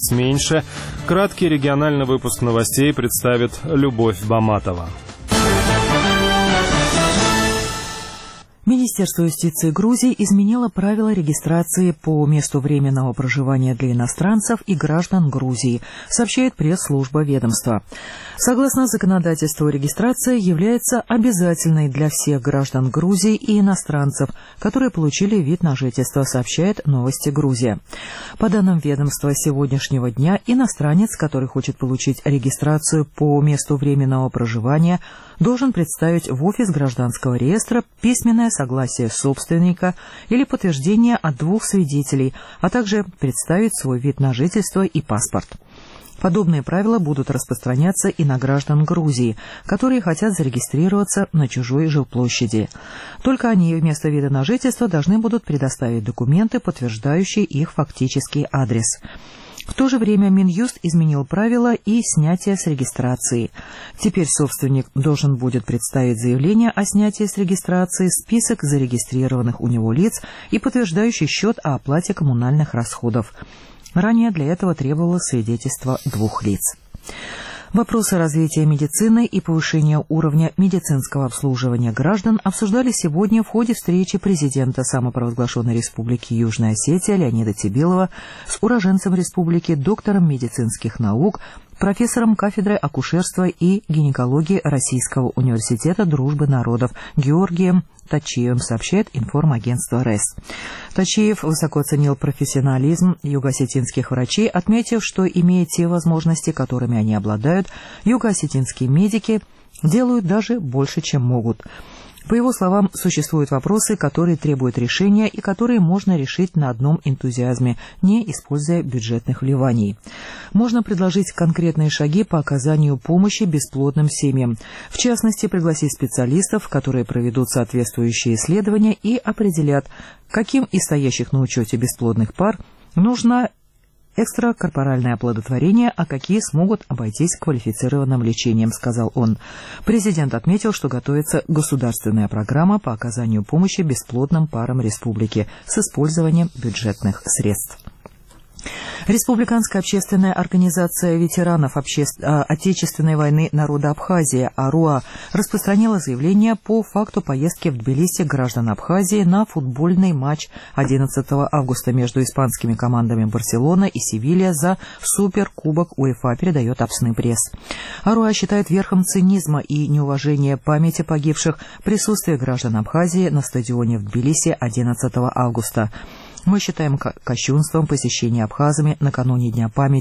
час меньше. Краткий региональный выпуск новостей представит Любовь Баматова. Министерство юстиции Грузии изменило правила регистрации по месту временного проживания для иностранцев и граждан Грузии, сообщает пресс-служба ведомства. Согласно законодательству, регистрация является обязательной для всех граждан Грузии и иностранцев, которые получили вид на жительство, сообщает «Новости Грузия». По данным ведомства, с сегодняшнего дня иностранец, который хочет получить регистрацию по месту временного проживания, должен представить в офис гражданского реестра письменное согласие собственника или подтверждение от 2 свидетелей, а также представить свой вид на жительство и паспорт. Подобные правила будут распространяться и на граждан Грузии, которые хотят зарегистрироваться на чужой жилплощади. Только они вместо вида на жительство должны будут предоставить документы, подтверждающие их фактический адрес. В то же время Минюст изменил правила и снятия с регистрации. Теперь собственник должен будет представить заявление о снятии с регистрации, список зарегистрированных у него лиц и подтверждающий счет о оплате коммунальных расходов. Ранее для этого требовалось свидетельство 2 лиц. Вопросы развития медицины и повышения уровня медицинского обслуживания граждан обсуждали сегодня в ходе встречи президента самопровозглашенной республики Южная Осетия Леонида Тебилова с уроженцем республики, доктором медицинских наук, профессором кафедры акушерства и гинекологии Российского университета дружбы народов Георгием Тачиевым, сообщает информагентство РЭС. Тачиев высоко оценил профессионализм юго-осетинских врачей, отметив, что, имея те возможности, которыми они обладают, юго-осетинские медики делают даже больше, чем могут. По его словам, существуют вопросы, которые требуют решения и которые можно решить на одном энтузиазме, не используя бюджетных вливаний. Можно предложить конкретные шаги по оказанию помощи бесплодным семьям. В частности, пригласить специалистов, которые проведут соответствующие исследования и определят, каким из стоящих на учете бесплодных пар нужно экстракорпоральное оплодотворение, а какие смогут обойтись квалифицированным лечением, сказал он. Президент отметил, что готовится государственная программа по оказанию помощи бесплодным парам республики с использованием бюджетных средств. Республиканская общественная организация ветеранов Отечественной войны народа Абхазии АРУА распространила заявление по факту поездки в Тбилиси граждан Абхазии на футбольный матч 11 августа между испанскими командами Барселона и Севилья за Суперкубок УЕФА, передает Апсны пресс. АРУА считает верхом цинизма и неуважения памяти погибших присутствие граждан Абхазии на стадионе в Тбилиси 11 августа. Мы считаем кощунством посещение абхазами накануне Дня памяти